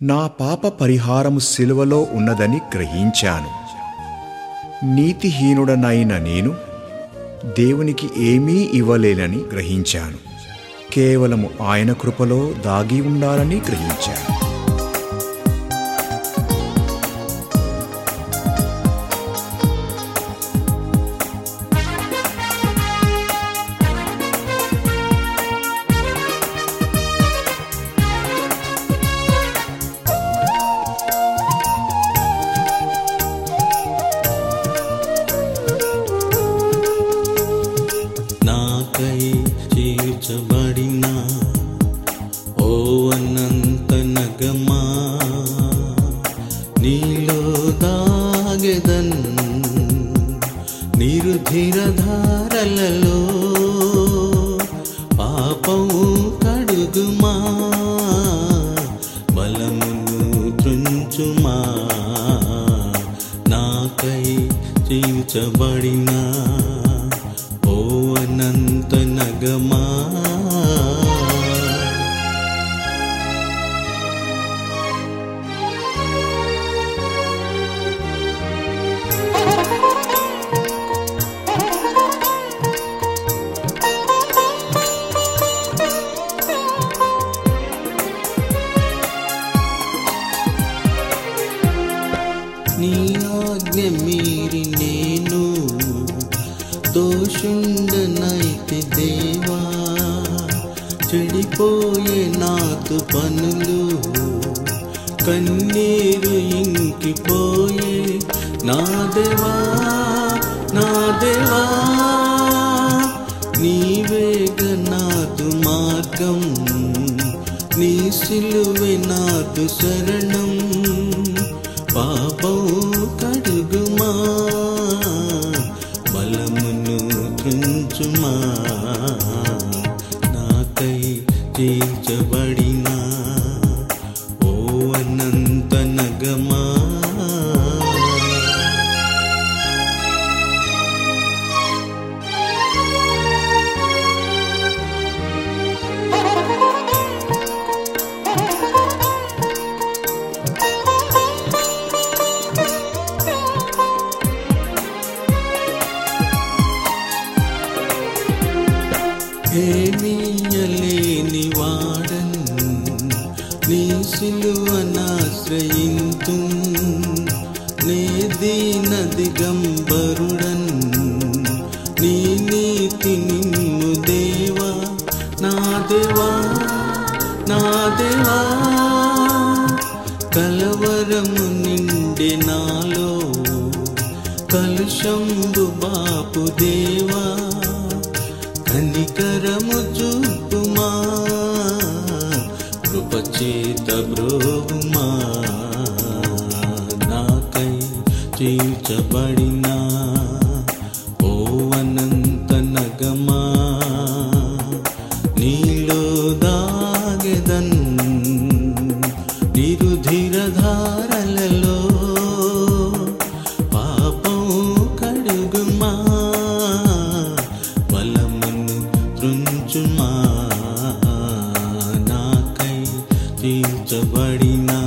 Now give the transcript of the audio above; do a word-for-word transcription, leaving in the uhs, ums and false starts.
నా పాప పరిహారము సిలువలో ఉన్నదని గ్రహించాను. నీతిహీనుడనైన నేను దేవునికి ఏమీ ఇవ్వలేనని గ్రహించాను. కేవలము ఆయన కృపలో దాగి ఉండాలని గ్రహించాను. నాకై చేర్చబడిన ఓ అనంత నగమా, నీలో దాగెదన్ నిరుధిర ధారలలో. పాపము కడుగుమా, బలమును త్రుంచుమా. నాకై చేర్చబడిన ఓ అనంత నగమా, నీ ఆజ్ఞ మీరి నేను దోషుండనైతే దేవా, చెడిపోయే నాతో పనులు కన్నీరు ఇంకిపోయే. నా దేవా నా దేవా, నీవేగ నాదు మార్గం, నీ సిలువే నాదు శరణం. పాపం కడుగుమా, బలమును త్రుంచుమా. నాకై చేర్చబడిన ఓ అనంత నగమా, ఏమీయలేని వాడన్ నీ సిలువనాశ్రయింతు. నే దీన దిగంబరుడన్ నీ నీతి నిన్ను దేవా. నా దేవా నా దేవా, కలవరము నిండే నాలో, కలుషంబు బాపు దేవా. కనికరము చూపుమా, కృపచేత బ్రోవుమా. నాకై చేర్చబడిన ఓ అనంత నగమా, నీలో దాగెదన్ నిరుధిర ధారలలో. పాపం కడుగుమా, బలమును త్రుంచుమా. నాకై చేర్చబడిన